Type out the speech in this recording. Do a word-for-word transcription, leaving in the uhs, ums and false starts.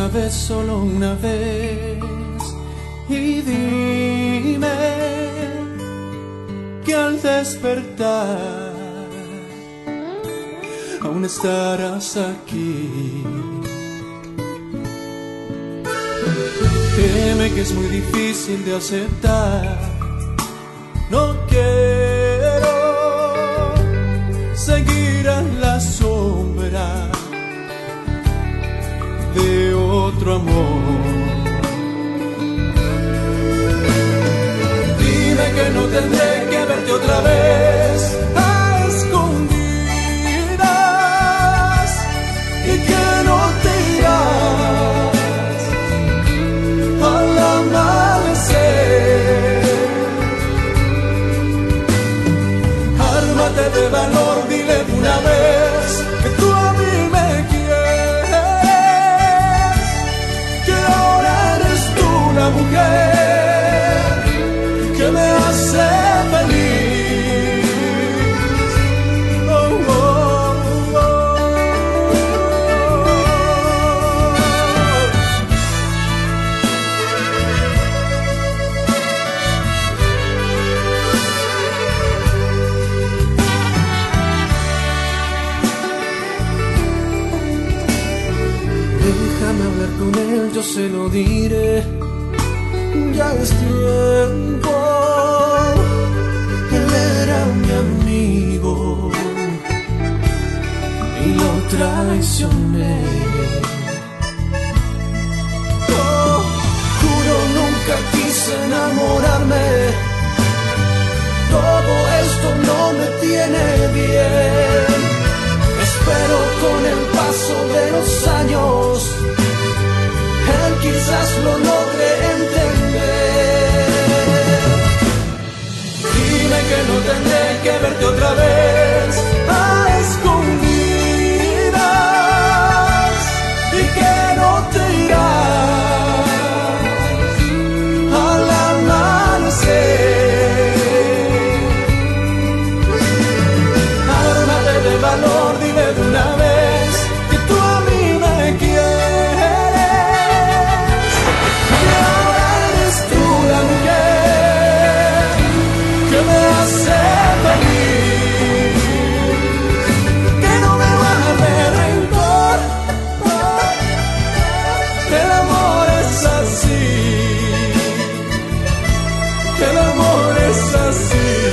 una vez, solo una vez, y dime que al despertar aún estarás aquí. Créeme que es muy difícil de aceptar. No quiero seguir a la sombra de otro amor. Dime que no tendré que verte otra vez a escondidas y que no te irás al amanecer. Ármate de valor, dile de una vez que tú a mí me quieres, que ahora eres tú la mujer que me hace feliz. Oh, oh, oh. Déjame hablar con él, yo se lo diré. Ya es tiempo. Él era mi amigo y lo traicioné. Oh, juro nunca quise enamorarme. Todo esto no me tiene bien. Espero con el paso de los años él quizás lo logre entender. Dime que no tendré que verte otra vez a escondidas y que no te irás al amanecer. Ármate de valor, dime de una vez que tú a mí me quieres, que ahora eres tú la mujer que me hace feliz, que no me va a hacer rencor. El amor es así, el amor es así.